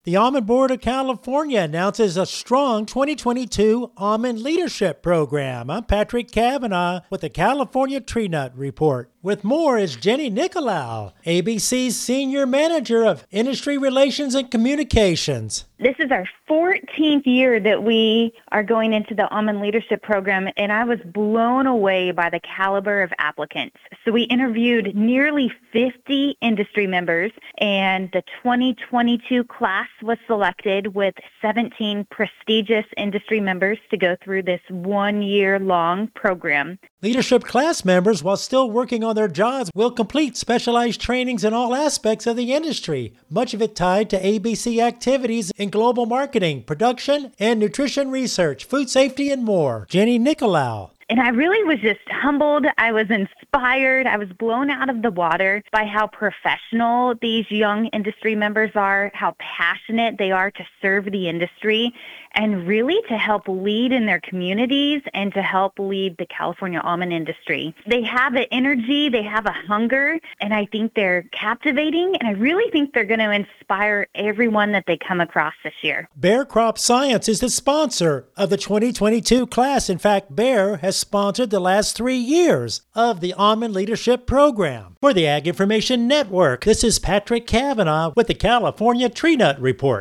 The Almond Board of California announces a strong 2022 Almond Leadership Program. I'm Patrick Cavanaugh with the California Tree Nut Report. With more is Jenny Nicolau, ABC's Senior Manager of Industry Relations and Communications. This is our 14th year that we are going into the Almond Leadership Program, and I was blown away by the caliber of applicants. So we interviewed nearly 50 industry members, and the 2022 class was selected with 17 prestigious industry members to go through this one-year-long program. Leadership class members, while still working on their jobs, will complete specialized trainings in all aspects of the industry, much of it tied to ABC activities in global marketing, production, and nutrition research, food safety, and more. Jenny Nicolau. And I really was just humbled. I was inspired. I was blown out of the water by how professional these young industry members are, how passionate they are to serve the industry, and really to help lead in their communities and to help lead the California almond industry. They have an energy, they have a hunger, and I think they're captivating, and I really think they're going to inspire everyone that they come across this year. Bayer Crop Science is the sponsor of the 2022 class. In fact, Bayer has sponsored the last 3 years of the Almond Leadership Program. For the Ag Information Network, this is Patrick Cavanaugh with the California Tree Nut Report.